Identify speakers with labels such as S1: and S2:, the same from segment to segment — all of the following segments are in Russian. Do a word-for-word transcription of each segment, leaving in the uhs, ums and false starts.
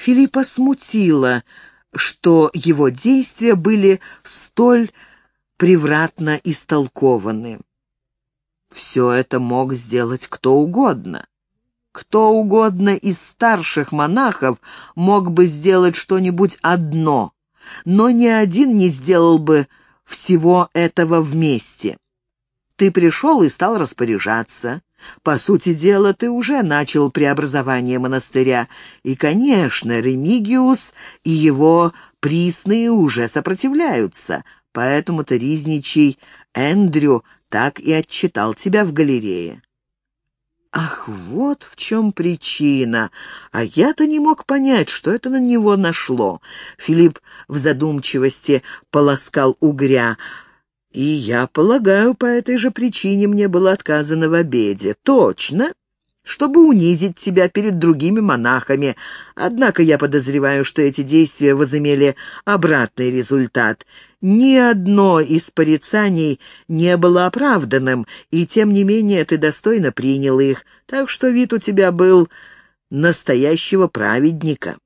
S1: Филиппа смутило, что его действия были столь превратно истолкованы. Все это мог сделать кто угодно. Кто угодно из старших монахов мог бы сделать что-нибудь одно, но ни один не сделал бы всего этого вместе. Ты пришел и стал распоряжаться. По сути дела, ты уже начал преобразование монастыря, и, конечно, Ремигиус и его присные уже сопротивляются, поэтому-то Ризничий Эндрю так и отчитал тебя в галерее. Ах, вот в чем причина. А я-то не мог понять, что это на него нашло. Филипп в задумчивости полоскал угря. И я полагаю, по этой же причине мне было отказано в обеде. Точно, чтобы унизить тебя перед другими монахами. Однако я подозреваю, что эти действия возымели обратный результат. Ни одно из порицаний не было оправданным, и тем не менее ты достойно принял их, так что вид у тебя был настоящего праведника.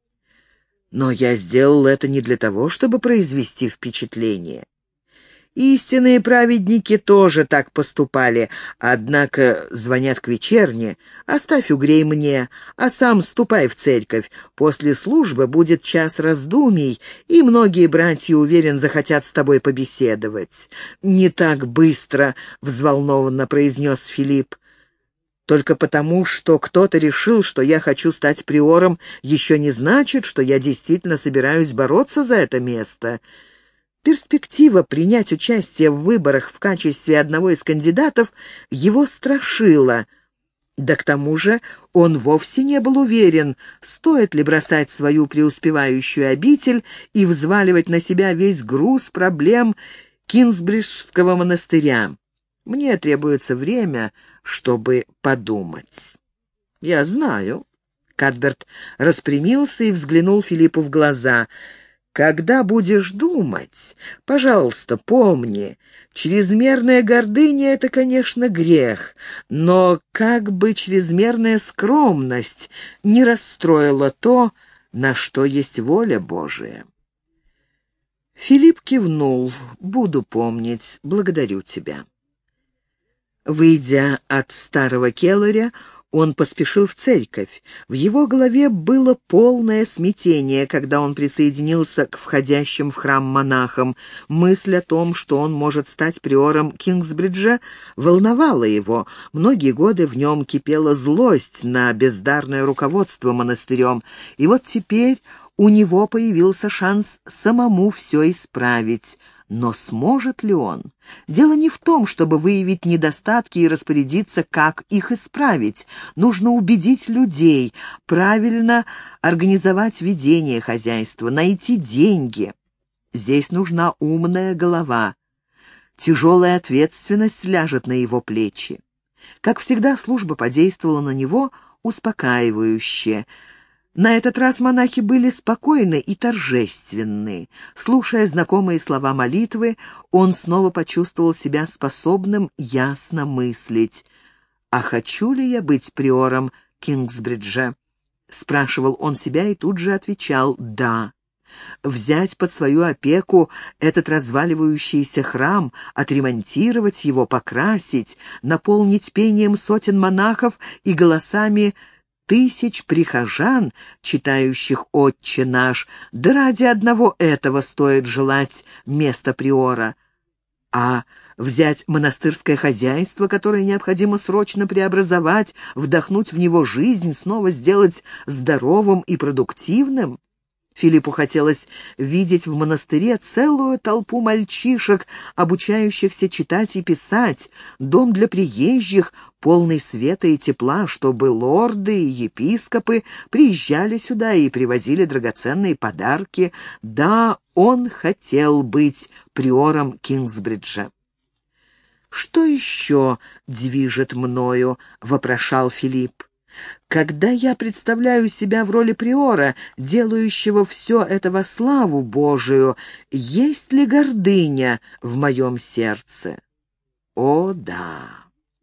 S1: Но я сделал это не для того, чтобы произвести впечатление. Истинные праведники тоже так поступали, однако звонят к вечерне. Оставь угрей мне, а сам ступай в церковь. После службы будет час раздумий, и многие братья, уверен, захотят с тобой побеседовать. «Не так быстро», — взволнованно произнес Филипп. «Только потому, что кто-то решил, что я хочу стать приором, еще не значит, что я действительно собираюсь бороться за это место». Перспектива принять участие в выборах в качестве одного из кандидатов его страшила. Да к тому же он вовсе не был уверен, стоит ли бросать свою преуспевающую обитель и взваливать на себя весь груз проблем Кинсбриджского монастыря. Мне требуется время, чтобы подумать. «Я знаю». Кадберт распрямился и взглянул Филиппу в глаза. «Когда будешь думать, пожалуйста, помни, чрезмерная гордыня — это, конечно, грех, но как бы чрезмерная скромность не расстроила то, на что есть воля Божия». Филипп кивнул. «Буду помнить. Благодарю тебя». Выйдя от старого келаря, он поспешил в церковь. В его голове было полное смятение, когда он присоединился к входящим в храм монахам. Мысль о том, что он может стать приором Кингсбриджа, волновала его. Многие годы в нем кипела злость на бездарное руководство монастырем, и вот теперь у него появился шанс самому все исправить. Но сможет ли он? Дело не в том, чтобы выявить недостатки и распорядиться, как их исправить. Нужно убедить людей, правильно организовать ведение хозяйства, найти деньги. Здесь нужна умная голова. Тяжелая ответственность ляжет на его плечи. Как всегда, служба подействовала на него успокаивающе. На этот раз монахи были спокойны и торжественны. Слушая знакомые слова молитвы, он снова почувствовал себя способным ясно мыслить. «А хочу ли я быть приором Кингсбриджа?» — спрашивал он себя и тут же отвечал «да». Взять под свою опеку этот разваливающийся храм, отремонтировать его, покрасить, наполнить пением сотен монахов и голосами тысяч прихожан, читающих «Отче наш», да ради одного этого стоит желать места приора. А взять монастырское хозяйство, которое необходимо срочно преобразовать, вдохнуть в него жизнь, снова сделать здоровым и продуктивным? Филиппу хотелось видеть в монастыре целую толпу мальчишек, обучающихся читать и писать, дом для приезжих, полный света и тепла, чтобы лорды и епископы приезжали сюда и привозили драгоценные подарки. Да, он хотел быть приором Кингсбриджа. «Что еще движет мною?» — вопрошал Филипп. «Когда я представляю себя в роли приора, делающего все это во славу Божию, есть ли гордыня в моем сердце?» О, да!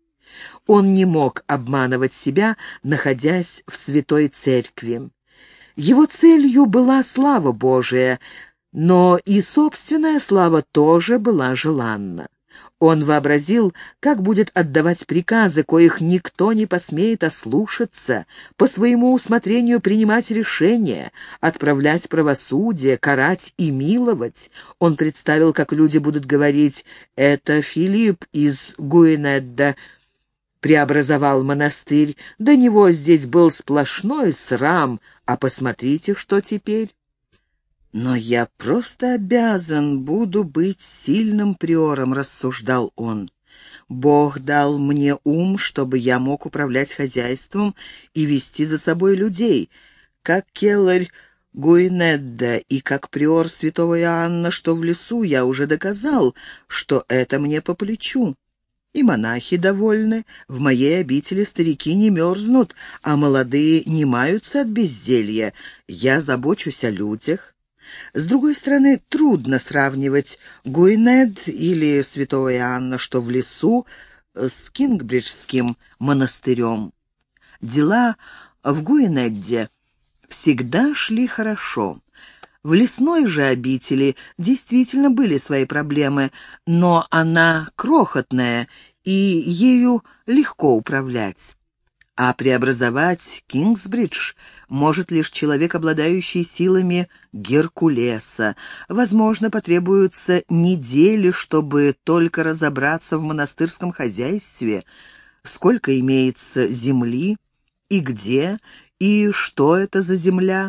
S1: Он не мог обманывать себя, находясь в святой церкви. Его целью была слава Божия, но и собственная слава тоже была желанна. Он вообразил, как будет отдавать приказы, коих никто не посмеет ослушаться, по своему усмотрению принимать решения, отправлять правосудие, карать и миловать. Он представил, как люди будут говорить: «Это Филипп из Гуинедда преобразовал монастырь, до него здесь был сплошной срам, а посмотрите, что теперь». «Но я просто обязан буду быть сильным приором», — рассуждал он. «Бог дал мне ум, чтобы я мог управлять хозяйством и вести за собой людей, как келарь Гуинедда и как приор святого Иоанна, что в лесу, я уже доказал, что это мне по плечу. И монахи довольны, в моей обители старики не мерзнут, а молодые не маются от безделья. Я забочусь о людях». С другой стороны, трудно сравнивать Гуинед или святого Иоанна, что в лесу, с Кингбриджским монастырем. Дела в Гуинедде всегда шли хорошо. В лесной же обители действительно были свои проблемы, но она крохотная, и ею легко управлять. А преобразовать Кингсбридж может лишь человек, обладающий силами Геркулеса. Возможно, потребуются недели, чтобы только разобраться в монастырском хозяйстве, сколько имеется земли, и где, и что это за земля,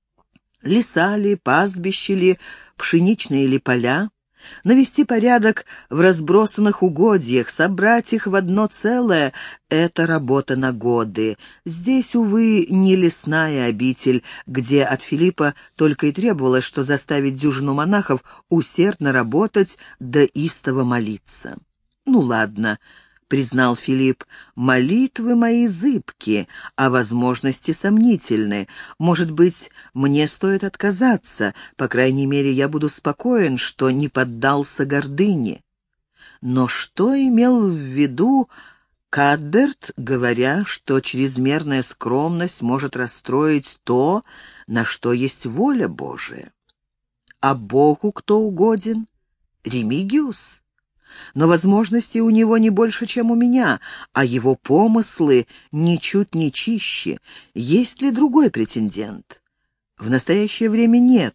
S1: леса ли, пастбища ли, пшеничные ли поля. Навести порядок в разбросанных угодьях, собрать их в одно целое — это работа на годы. Здесь, увы, не лесная обитель, где от Филиппа только и требовалось, что заставить дюжину монахов усердно работать да истово молиться. «Ну ладно», — признал Филипп, — «молитвы мои зыбки, а возможности сомнительны. Может быть, мне стоит отказаться, по крайней мере, я буду спокоен, что не поддался гордыне». Но что имел в виду Кадберт, говоря, что чрезмерная скромность может расстроить то, на что есть воля Божия? А Богу кто угоден? Ремигиус? Но возможностей у него не больше, чем у меня, а его помыслы ничуть не чище. Есть ли другой претендент? В настоящее время нет.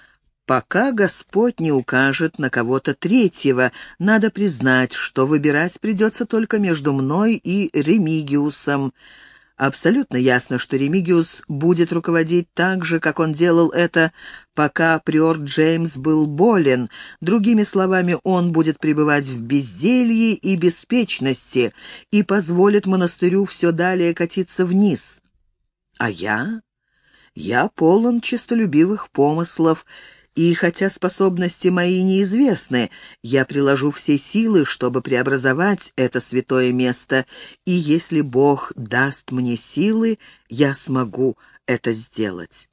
S1: Пока Господь не укажет на кого-то третьего, надо признать, что выбирать придется только между мной и Ремигиусом. Абсолютно ясно, что Ремигиус будет руководить так же, как он делал это, пока приор Джеймс был болен. Другими словами, он будет пребывать в безделье и беспечности и позволит монастырю все далее катиться вниз. А я? Я полон честолюбивых помыслов, и хотя способности мои неизвестны, я приложу все силы, чтобы преобразовать это святое место, и если Бог даст мне силы, я смогу это сделать.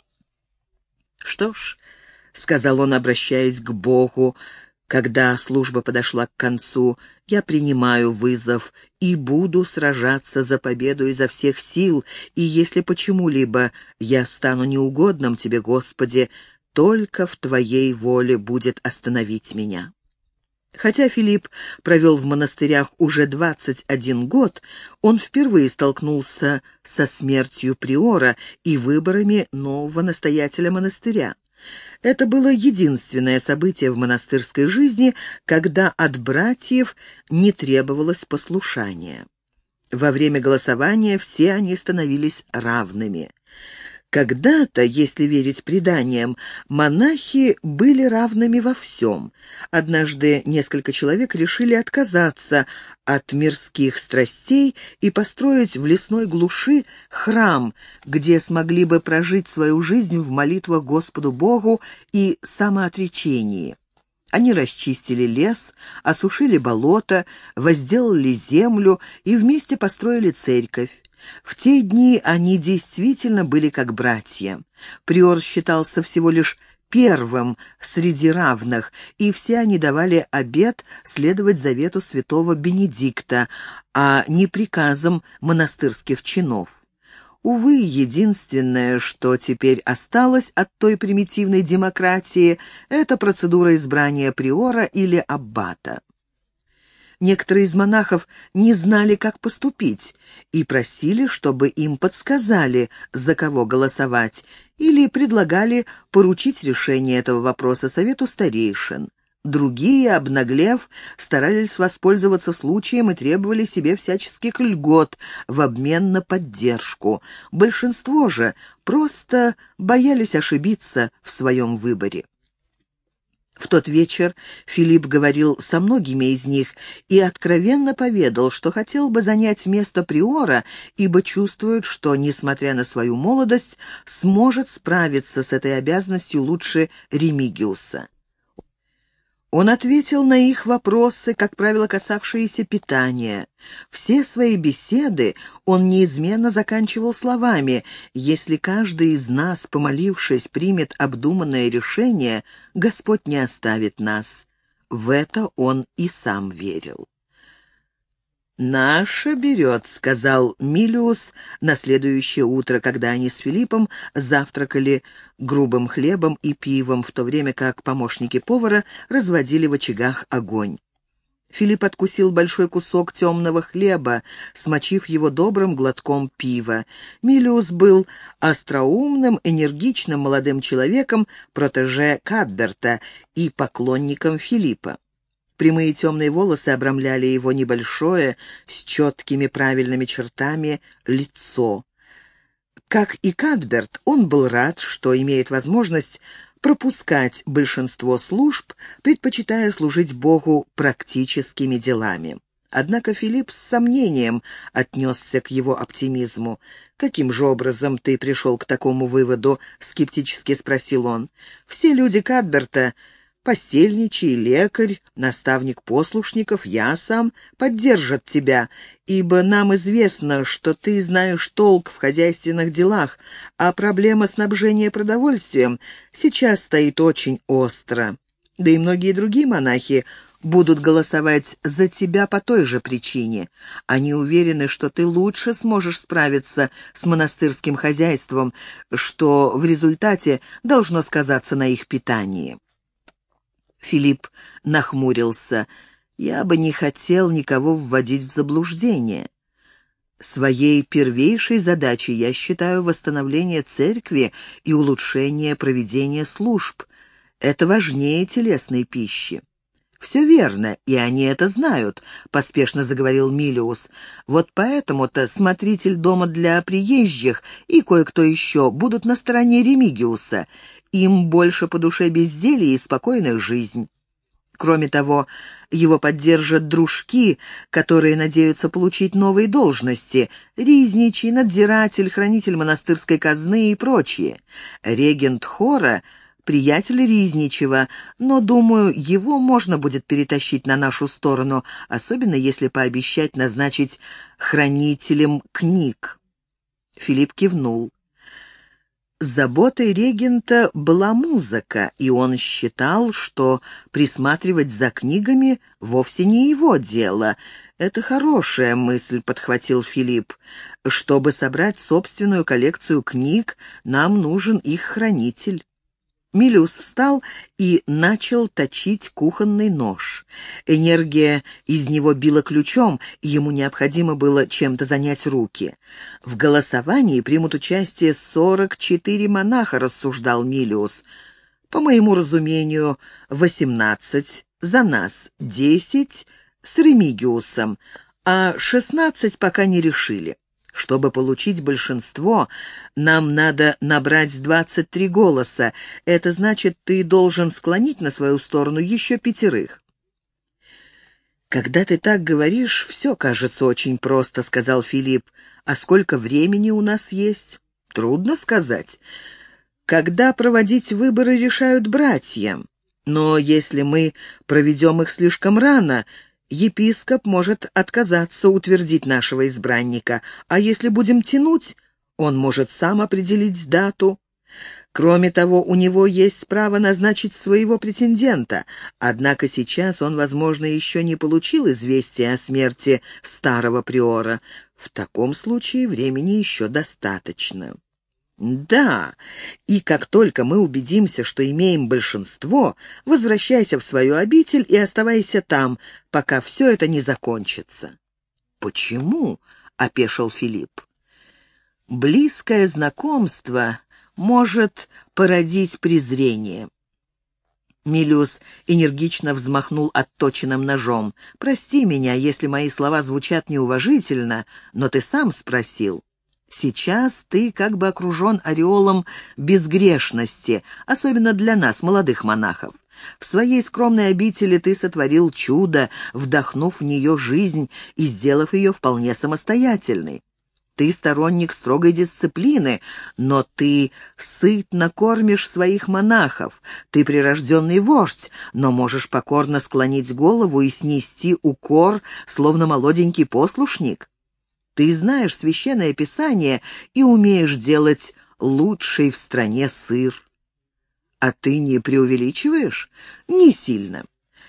S1: «Что ж», — сказал он, обращаясь к Богу, когда служба подошла к концу, — «я принимаю вызов и буду сражаться за победу изо всех сил, и если почему-либо я стану неугодным тебе, Господи, только в Твоей воле будет остановить меня». Хотя Филипп провел в монастырях уже двадцать один год, он впервые столкнулся со смертью приора и выборами нового настоятеля монастыря. Это было единственное событие в монастырской жизни, когда от братьев не требовалось послушания. Во время голосования все они становились равными. Когда-то, если верить преданиям, монахи были равными во всем. Однажды несколько человек решили отказаться от мирских страстей и построить в лесной глуши храм, где смогли бы прожить свою жизнь в молитвах Господу Богу и самоотречении. Они расчистили лес, осушили болото, возделали землю и вместе построили церковь. В те дни они действительно были как братья. Приор считался всего лишь первым среди равных, и все они давали обет следовать завету святого Бенедикта, а не приказам монастырских чинов. Увы, единственное, что теперь осталось от той примитивной демократии, это процедура избрания приора или аббата. Некоторые из монахов не знали, как поступить, и просили, чтобы им подсказали, за кого голосовать, или предлагали поручить решение этого вопроса совету старейшин. Другие, обнаглев, старались воспользоваться случаем и требовали себе всяческих льгот в обмен на поддержку. Большинство же просто боялись ошибиться в своем выборе. В тот вечер Филипп говорил со многими из них и откровенно поведал, что хотел бы занять место приора, ибо чувствует, что, несмотря на свою молодость, сможет справиться с этой обязанностью лучше Ремигиуса. Он ответил на их вопросы, как правило, касавшиеся питания. Все свои беседы он неизменно заканчивал словами: «Если каждый из нас, помолившись, примет обдуманное решение, Господь не оставит нас». В это он и сам верил. «Наша берет», — сказал Милиус на следующее утро, когда они с Филиппом завтракали грубым хлебом и пивом, в то время как помощники повара разводили в очагах огонь. Филипп откусил большой кусок темного хлеба, смочив его добрым глотком пива. Милиус был остроумным, энергичным молодым человеком, протеже Кадберта и поклонником Филиппа. Прямые темные волосы обрамляли его небольшое, с четкими правильными чертами, лицо. Как и Кадберт, он был рад, что имеет возможность пропускать большинство служб, предпочитая служить Богу практическими делами. Однако Филипп с сомнением отнесся к его оптимизму. «Каким же образом ты пришел к такому выводу?» — скептически спросил он. «Все люди Кадберта — постельничий, лекарь, наставник послушников, я сам поддержат тебя, ибо нам известно, что ты знаешь толк в хозяйственных делах, а проблема снабжения продовольствием сейчас стоит очень остро. Да и многие другие монахи будут голосовать за тебя по той же причине. Они уверены, что ты лучше сможешь справиться с монастырским хозяйством, что в результате должно сказаться на их питании». Филипп нахмурился. «Я бы не хотел никого вводить в заблуждение. Своей первейшей задачей я считаю восстановление церкви и улучшение проведения служб. Это важнее телесной пищи». «Все верно, и они это знают», — поспешно заговорил Милиус. «Вот поэтому-то смотритель дома для приезжих и кое-кто еще будут на стороне Ремигиуса. Им больше по душе безделье и спокойная жизнь. Кроме того, его поддержат дружки, которые надеются получить новые должности: ризничий, надзиратель, хранитель монастырской казны и прочие. Регент хора — приятель Ризничева, но, думаю, его можно будет перетащить на нашу сторону, особенно если пообещать назначить хранителем книг». Филипп кивнул. Заботой регента была музыка, и он считал, что присматривать за книгами вовсе не его дело. «Это хорошая мысль», — подхватил Филипп. «Чтобы собрать собственную коллекцию книг, нам нужен их хранитель». Милиус встал и начал точить кухонный нож. Энергия из него била ключом, и ему необходимо было чем-то занять руки. «В голосовании примут участие сорок четыре монаха», — рассуждал Милиус. «По моему разумению, восемнадцать за нас, десять с Ремигиусом, а шестнадцать пока не решили. Чтобы получить большинство, нам надо набрать двадцать три голоса. Это значит, ты должен склонить на свою сторону еще пятерых». «Когда ты так говоришь, все кажется очень просто», — сказал Филипп. «А сколько времени у нас есть?» «Трудно сказать. Когда проводить выборы, решают братья. Но если мы проведем их слишком рано, епископ может отказаться утвердить нашего избранника, а если будем тянуть, он может сам определить дату. Кроме того, у него есть право назначить своего претендента, однако сейчас он, возможно, еще не получил известия о смерти старого приора. В таком случае времени еще достаточно. Да, и как только мы убедимся, что имеем большинство, возвращайся в свою обитель и оставайся там, пока все это не закончится. Почему? — опешил Филипп. Близкое знакомство может породить презрение. Милиус энергично взмахнул отточенным ножом. «Прости меня, если мои слова звучат неуважительно, но ты сам спросил. Сейчас ты как бы окружен ореолом безгрешности, особенно для нас, молодых монахов. В своей скромной обители ты сотворил чудо, вдохнув в нее жизнь и сделав ее вполне самостоятельной. Ты сторонник строгой дисциплины, но ты сытно кормишь своих монахов. Ты прирожденный вождь, но можешь покорно склонить голову и снести укор, словно молоденький послушник. Ты знаешь священное писание и умеешь делать лучший в стране сыр. А ты не преувеличиваешь? Не сильно.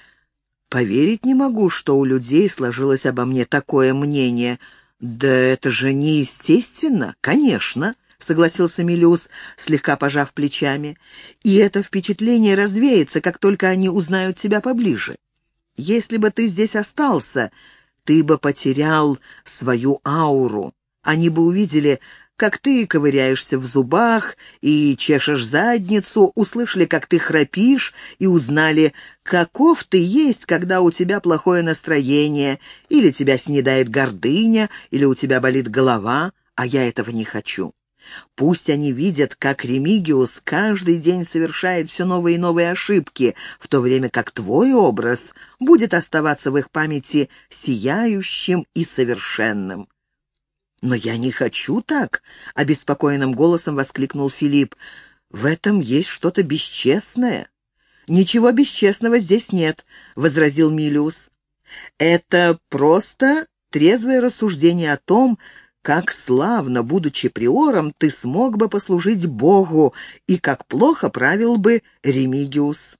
S1: Поверить не могу, что у людей сложилось обо мне такое мнение. «Да это же неестественно!» «Конечно», — согласился Милиус, слегка пожав плечами. «И это впечатление развеется, как только они узнают тебя поближе. Если бы ты здесь остался, ты бы потерял свою ауру. Они бы увидели, как ты ковыряешься в зубах и чешешь задницу, услышали, как ты храпишь, и узнали, каков ты есть, когда у тебя плохое настроение, или тебя снедает гордыня, или у тебя болит голова, а я этого не хочу. Пусть они видят, как Ремигиус каждый день совершает все новые и новые ошибки, в то время как твой образ будет оставаться в их памяти сияющим и совершенным». «Но я не хочу так!» — обеспокоенным голосом воскликнул Филипп. «В этом есть что-то бесчестное». «Ничего бесчестного здесь нет», — возразил Милиус. «Это просто трезвое рассуждение о том, как славно, будучи приором, ты смог бы послужить Богу и как плохо правил бы Ремигиус».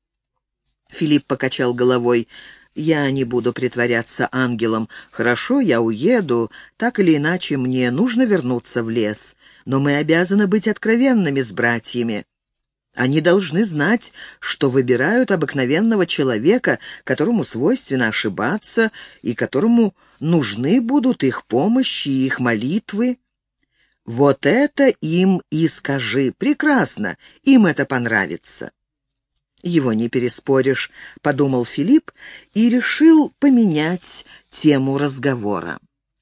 S1: Филипп покачал головой. «Я не буду притворяться ангелом. Хорошо, я уеду. Так или иначе, мне нужно вернуться в лес. Но мы обязаны быть откровенными с братьями. Они должны знать, что выбирают обыкновенного человека, которому свойственно ошибаться и которому нужны будут их помощь и их молитвы. Вот это им и скажи. Прекрасно, им это понравится». «Его не переспоришь», — подумал Филипп и решил поменять тему разговора.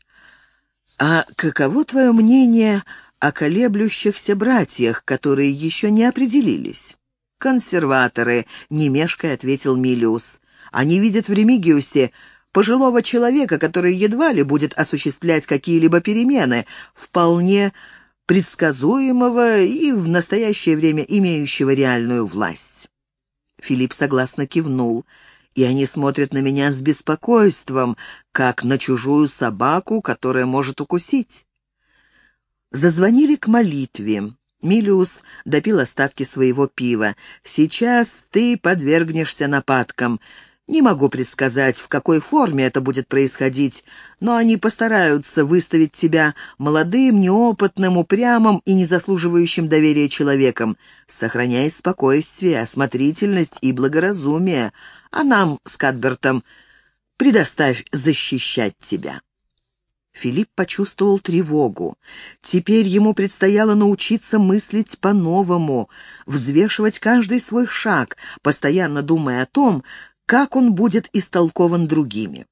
S1: «А каково твое мнение о колеблющихся братьях, которые еще не определились?» «Консерваторы», — не мешкая ответил Милиус. «Они видят в Ремигиусе пожилого человека, который едва ли будет осуществлять какие-либо перемены, вполне предсказуемого и в настоящее время имеющего реальную власть». Филипп согласно кивнул, и они смотрят на меня с беспокойством, как на чужую собаку, которая может укусить. Зазвонили к молитве. Милиус допил остатки своего пива. «Сейчас ты подвергнешься нападкам. Не могу предсказать, в какой форме это будет происходить, но они постараются выставить тебя молодым, неопытным, упрямым и не заслуживающим доверия человеком. Сохраняй спокойствие, осмотрительность и благоразумие, а нам с Кадбертом предоставь защищать тебя». Филипп почувствовал тревогу. Теперь ему предстояло научиться мыслить по-новому, взвешивать каждый свой шаг, постоянно думая о том, как он будет истолкован другими.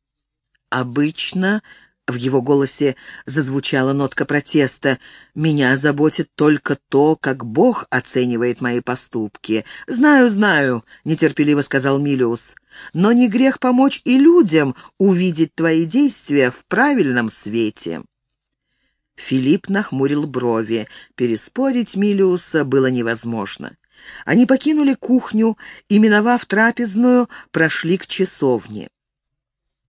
S1: «Обычно», — в его голосе зазвучала нотка протеста, «меня заботит только то, как Бог оценивает мои поступки». «Знаю, знаю», — нетерпеливо сказал Милиус, «но не грех помочь и людям увидеть твои действия в правильном свете». Филипп нахмурил брови. Переспорить Милиуса было невозможно. Они покинули кухню и, миновав трапезную, прошли к часовне.